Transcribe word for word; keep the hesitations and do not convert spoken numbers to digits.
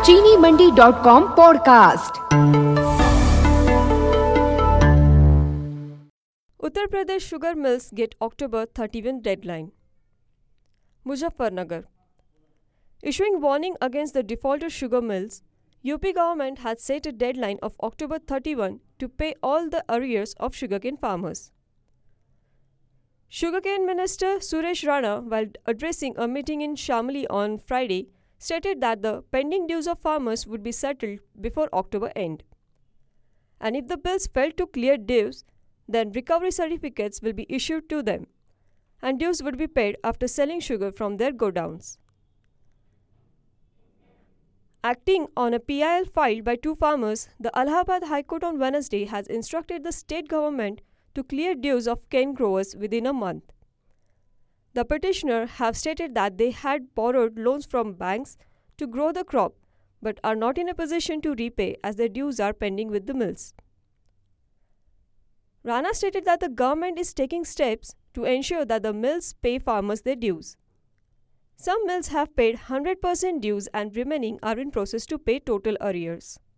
चीनी Mandi dot com podcast. Uttar Pradesh sugar mills get October thirty-first deadline. Muzaffarnagar. Issuing warning against the defaulter sugar mills, U P government had set a deadline of October thirty-first to pay all the arrears of sugarcane farmers. Sugarcane Minister Suresh Rana, while addressing a meeting in Shamli on Friday, stated that the pending dues of farmers would be settled before October end. And if the bills fail to clear dues, then recovery certificates will be issued to them, and dues would be paid after selling sugar from their godowns. Acting on a P I L filed by two farmers, the Allahabad High Court on Wednesday has instructed the state government to clear dues of cane growers within a month. The petitioner have stated that they had borrowed loans from banks to grow the crop, but are not in a position to repay as their dues are pending with the mills. Rana stated that the government is taking steps to ensure that the mills pay farmers their dues. Some mills have paid one hundred percent dues and remaining are in process to pay total arrears.